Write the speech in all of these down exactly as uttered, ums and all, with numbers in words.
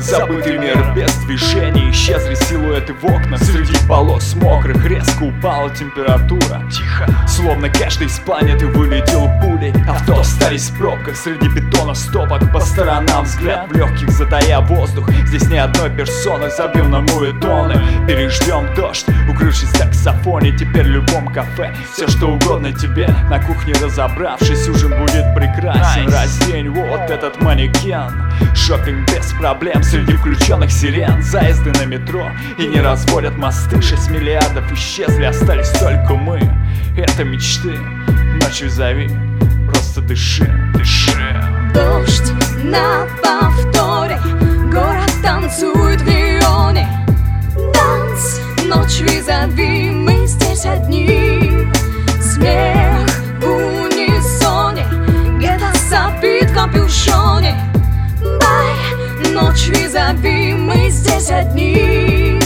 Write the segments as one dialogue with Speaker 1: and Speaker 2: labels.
Speaker 1: Забытый мир без движений, исчезли силуэты в окнах. Среди полос мокрых резко упала температура. Тихо, словно каждый из планеты вылетел пулей. Авто остались в пробках, среди бетона стопок. По сторонам взгляд в легких, затая воздух. Здесь ни одной персоны, забил на муэтоны. Переждем дождь, укрывшись в саксофоне. Теперь в любом кафе все что угодно тебе. На кухне разобравшись, ужин будет прекрасен. Nice. Раздень вот этот манекен. Шопинг без проблем среди включенных сирен. Заезды на метро и не разводят мосты. Шесть миллиардов исчезли, остались только мы. Это мечты, ночью зови, просто дыши, дыши.
Speaker 2: Дождь на повторе, город танцует в неоне. Танц, ночь визави, мы здесь одни. Смех в унисоне, где-то сопит в капюшоне. Бай, ночь визави, мы здесь одни.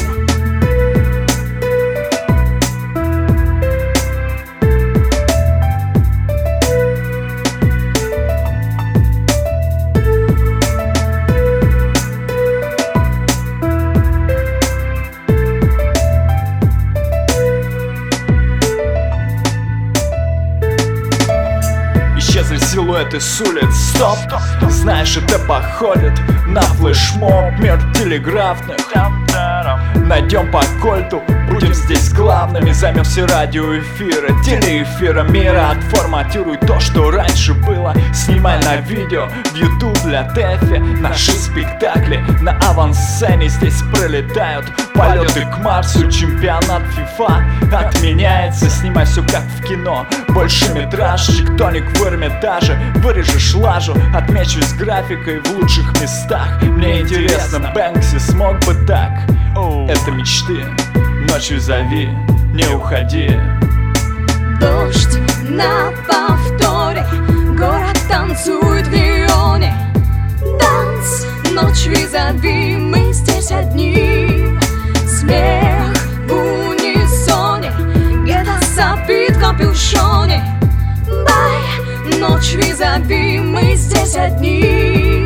Speaker 1: Исчезли силуэты с улиц, стоп. Знаешь, это походит на флешмоб, мир телеграфных. Найдем по кольту, будем здесь главными. Займем все радиоэфиры, телеэфира мира. Отформатируй то, что раньше было. Снимай на видео, в YouTube для ТЭФи. Наши спектакли на авансцене здесь пролетают. Полеты к Марсу, чемпионат FIFA отменяется. Снимай все как в кино, больше метраж. Тектоник в Эрмитаже, вырежешь лажу. Отмечусь графикой в лучших местах. Мне интересно, Бэнкси смог бы так? Это мечты, ночью зови, не уходи.
Speaker 2: Дождь на повторе, город танцует в неоне. Танц, ночь визави, мы здесь одни. Смех в унисоне, где-то сопит в капюшоне. Бай, ночь визави, мы здесь одни.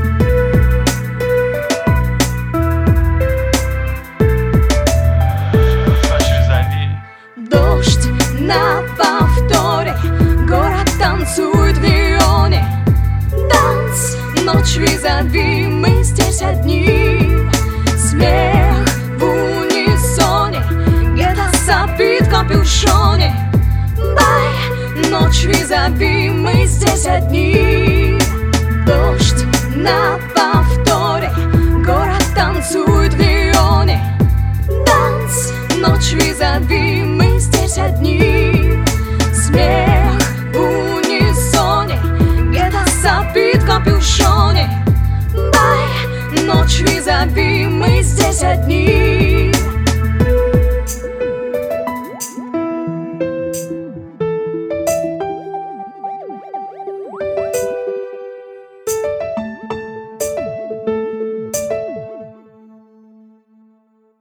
Speaker 2: Дождь на повторе, город танцует в неоне. Танц, ночь визави, мы здесь одни. Смех в унисоне, где-то сопит в капюшоне. Бай, ночь визави, мы здесь одни. Дождь на повторе, город танцует в неоне.